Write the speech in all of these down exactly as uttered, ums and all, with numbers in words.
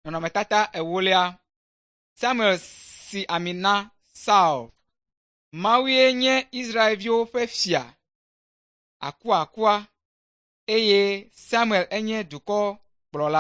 Nɔnɔmetata ewolia. Samuel si ami na Saul. Mawue nye Israelviwo ƒe fia akuakua eye Samuel enye dukɔ kplɔla.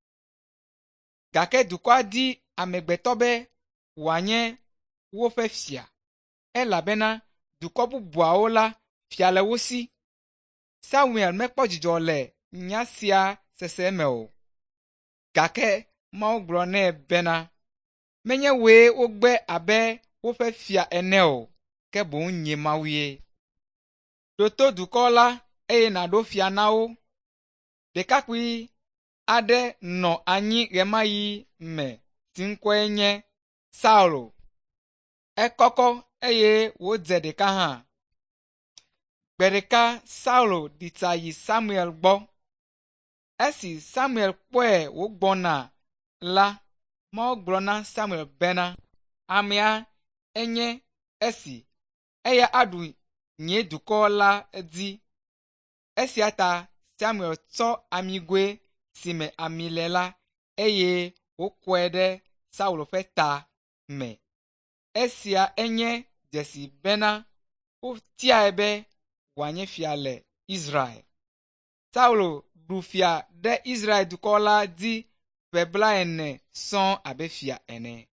Gake dukɔa di amegbetɔ be wòanye woƒe fia, elabena dukɔ bubuawo la fia le wo si. Samuel mekpɔ dzidzɔ le nya sia sese me o. Gake Mawu gblɔ nɛ bena menye wòe wogbe abe woƒe fia ene o, ke boŋ nye Mawue. Ɖo to dukɔ la eye nàɖo fia na wo. Ɖekakpui aɖe nɔ anyi ɣe ma ɣi me si ŋkɔe nye Saulo. Ekɔkɔ eye wòdze ɖeka hã. Gbe ɖeka Saulo ɖitsa yi Samuel gbɔ. Esi Samuel kpɔe wògbɔna la, Mawu gblɔ na Samuel bena amea enye esi, eya aɖu nye dukɔ la dzi. Esia ta Samuel tsɔ amigoe si me ami le la eye wòkɔe ɖe Saulo ƒe ta me. Esia enye dzesi bena wotiae be wòanye fia le Israel. Saulo ɖu fia ɖe Israel dukɔ la dzi ƒe blaene sɔŋ abe fia ene.